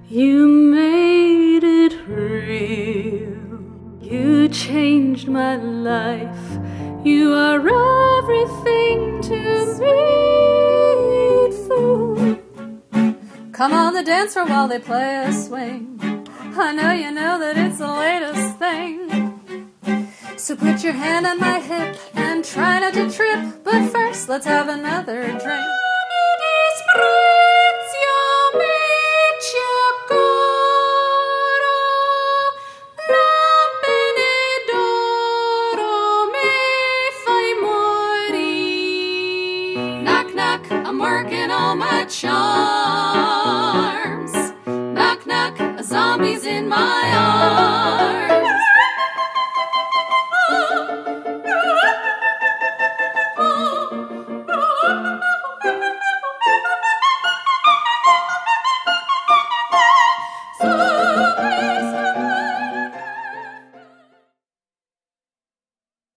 You made it real. You changed my life. You are everything to me, fool. Come on the dance floor while they play a swing. I know you know that it's the latest thing. So put your hand on my hip and try not to trip. But first, let's have another drink. Knock, knock, I'm working all my charms. Knock, knock, a zombie's in my arms.